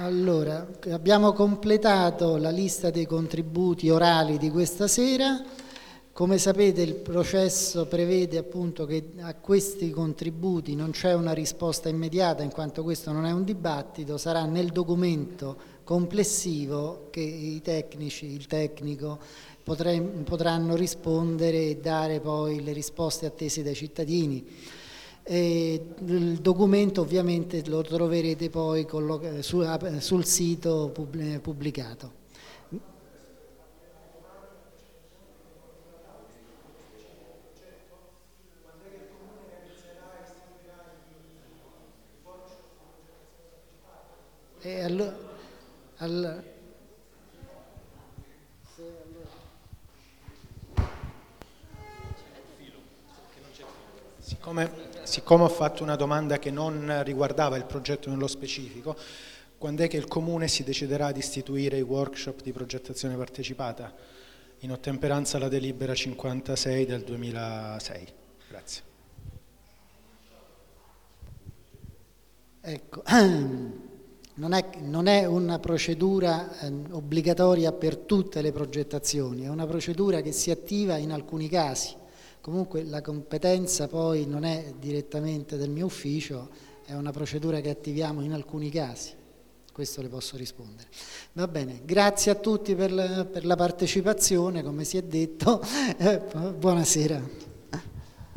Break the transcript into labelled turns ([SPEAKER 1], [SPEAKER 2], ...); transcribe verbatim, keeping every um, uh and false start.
[SPEAKER 1] Allora, abbiamo completato la lista dei contributi orali di questa sera. Come sapete il processo prevede appunto che a questi contributi non c'è una risposta immediata, in quanto questo non è un dibattito, sarà nel documento complessivo che i tecnici, il tecnico potre, potranno rispondere e dare poi le risposte attese dai cittadini. E il documento ovviamente lo troverete poi sul, sul sito pubblicato. E allora, allora,
[SPEAKER 2] Siccome, siccome ho fatto una domanda che non riguardava il progetto nello specifico, quando è che il Comune si deciderà di istituire i workshop di progettazione partecipata in ottemperanza alla delibera cinquantasei del duemilasei? Grazie.
[SPEAKER 1] Ecco, non è, non è una procedura eh, obbligatoria per tutte le progettazioni, è una procedura che si attiva in alcuni casi. Comunque la competenza poi non è direttamente del mio ufficio, è una procedura che attiviamo in alcuni casi. Questo le posso rispondere. Va bene, grazie a tutti per la, per la partecipazione, come si è detto. Buonasera.